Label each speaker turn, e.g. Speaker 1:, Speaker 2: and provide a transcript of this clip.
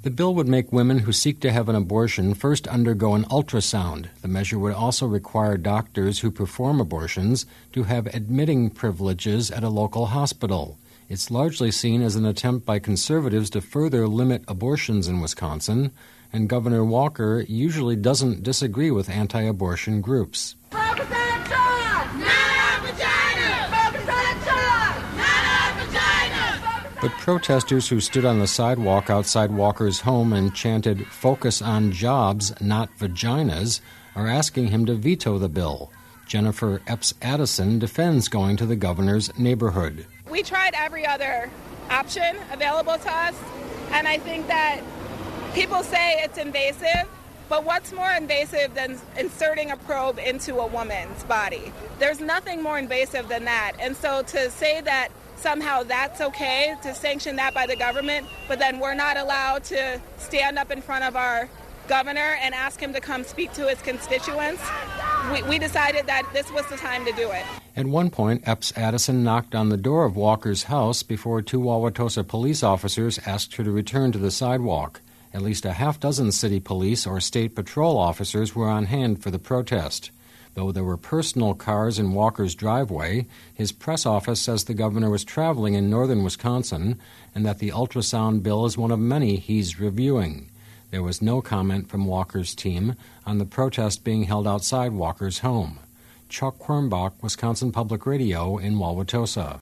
Speaker 1: The bill would make women who seek to have an abortion first undergo an ultrasound. The measure would also require doctors who perform abortions to have admitting privileges at a local hospital. It's largely seen as an attempt by conservatives to further limit abortions in Wisconsin, and Governor Walker usually doesn't disagree with anti-abortion groups.
Speaker 2: Focus on the child, not our vagina! Focus on the child, not our vagina!
Speaker 1: But protesters who stood on the sidewalk outside Walker's home and chanted, "Focus on jobs, not vaginas," are asking him to veto the bill. Jennifer Epps Addison defends going to the governor's neighborhood.
Speaker 3: We tried every other option available to us, and I think that people say it's invasive, but what's more invasive than inserting a probe into a woman's body? There's nothing more invasive than that. And so to say that somehow that's okay, to sanction that by the government, but then we're not allowed to stand up in front of our governor and ask him to come speak to his constituents, we decided that this was the time to do it.
Speaker 1: At one point, Epps Addison knocked on the door of Walker's house before two Wauwatosa police officers asked her to return to the sidewalk. At least a half dozen city police or state patrol officers were on hand for the protest. Though there were personal cars in Walker's driveway, his press office says the governor was traveling in northern Wisconsin and that the ultrasound bill is one of many he's reviewing. There was no comment from Walker's team on the protest being held outside Walker's home. Chuck Quirmbach, Wisconsin Public Radio in Wauwatosa.